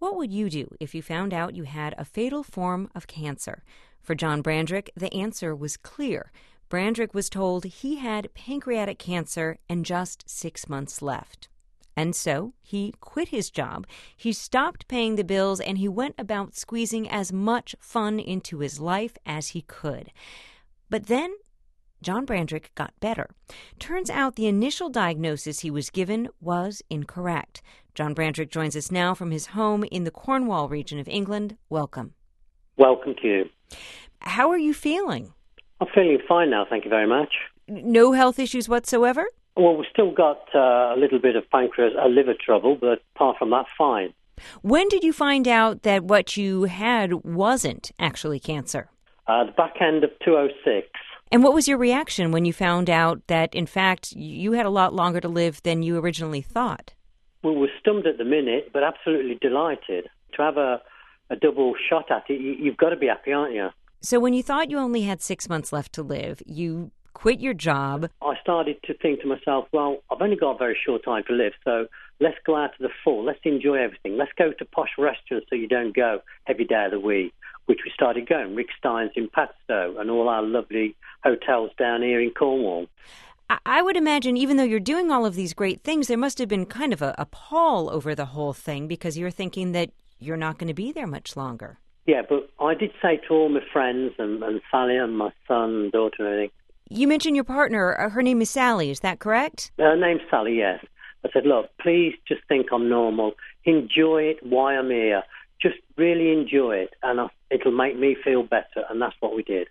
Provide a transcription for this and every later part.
What would you do if you found out you had a fatal form of cancer? For John Brandrick, the answer was clear. Brandrick was told he had pancreatic cancer and just 6 months left. And so he quit his job, he stopped paying the bills, and he went about squeezing as much fun into his life as he could. But then John Brandrick got better. Turns out the initial diagnosis he was given was incorrect. John Brandrick joins us now from his home in the Cornwall region of England. Welcome. Welcome to you. How are you feeling? I'm feeling fine now, thank you very much. No health issues whatsoever? Well, we've still got a little bit of liver trouble, but apart from that, fine. When did you find out that what you had wasn't actually cancer? The back end of 2006. And what was your reaction when you found out that, in fact, you had a lot longer to live than you originally thought? Well, we're stunned at the minute, but absolutely delighted. To have a double shot at it, you've got to be happy, aren't you? So when you thought you only had 6 months left to live, you quit your job. I started to think to myself, well, I've only got a very short time to live, so let's go out to the full. Let's enjoy everything. Let's go to posh restaurants so you don't go every day of the week, which we started going. Rick Stein's in Padstow and all our lovely hotels down here in Cornwall. I would imagine, even though you're doing all of these great things, there must have been kind of a pall over the whole thing because you're thinking that you're not going to be there much longer. Yeah, but I did say to all my friends and Sally and my son and daughter and everything. You mentioned your partner. Her name is Sally, is that correct? Her name's Sally, yes. I said, look, please just think I'm normal. Enjoy it while I'm here. Just really enjoy it, and it'll make me feel better, and that's what we did.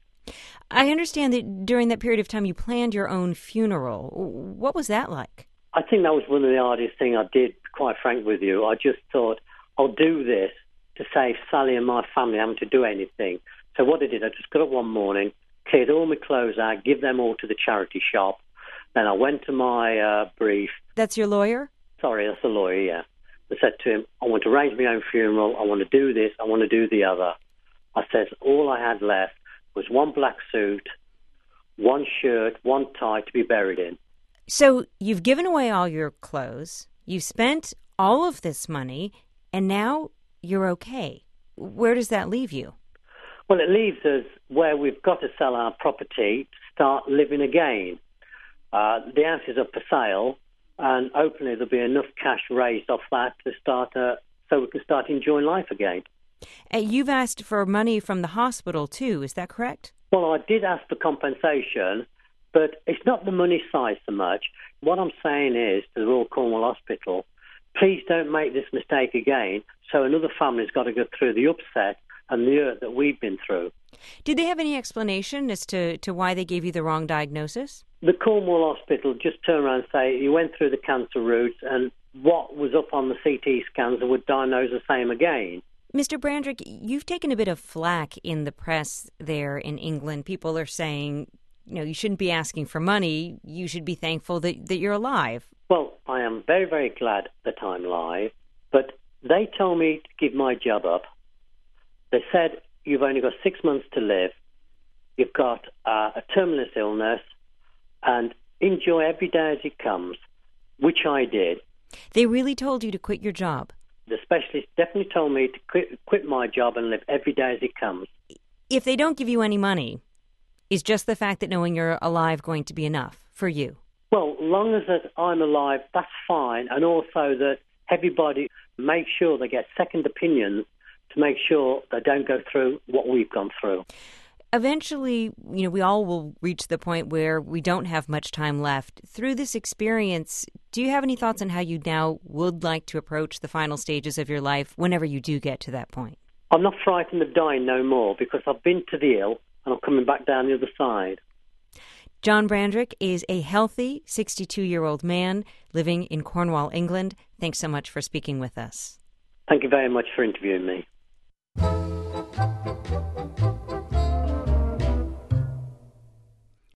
I understand that during that period of time you planned your own funeral. What was that like? I think that was one of the hardest things I did, quite frank with you. I just thought, I'll do this to save Sally and my family having to do anything. So what I did, I just got up one morning, cleared all my clothes out, give them all to the charity shop. Then I went to my brief. That's your lawyer? Sorry, that's the lawyer, yeah. I said to him, I want to arrange my own funeral. I want to do this. I want to do the other. I said, all I had left was one black suit, one shirt, one tie to be buried in. So you've given away all your clothes, you've spent all of this money, and now you're okay. Where does that leave you? Well, it leaves us where we've got to sell our property to start living again. The house is up for sale, and hopefully there'll be enough cash raised off that to start, so we can start enjoying life again. You've asked for money from the hospital too, is that correct? Well, I did ask for compensation, but it's not the money side so much. What I'm saying is to the Royal Cornwall Hospital, please don't make this mistake again, so another family's got to go through the upset and the hurt that we've been through. Did they have any explanation as to why they gave you the wrong diagnosis? The Cornwall Hospital just turned around and say you went through the cancer route and what was up on the CT scans would diagnose the same again. Mr. Brandrick, you've taken a bit of flack in the press there in England. People are saying, you shouldn't be asking for money. You should be thankful that you're alive. Well, I am very, very glad that I'm alive, but they told me to give my job up. They said, you've only got 6 months to live, you've got a terminal illness, and enjoy every day as it comes, which I did. They really told you to quit your job? The specialist definitely told me to quit my job and live every day as it comes. If they don't give you any money, is just the fact that knowing you're alive going to be enough for you? Well, long as that I'm alive, that's fine, and also that everybody make sure they get second opinions to make sure they don't go through what we've gone through. Eventually, we all will reach the point where we don't have much time left. Through this experience, do you have any thoughts on how you now would like to approach the final stages of your life whenever you do get to that point? I'm not frightened of dying no more because I've been to the ill and I'm coming back down the other side. John Brandrick is a healthy 62-year-old man living in Cornwall, England. Thanks so much for speaking with us. Thank you very much for interviewing me.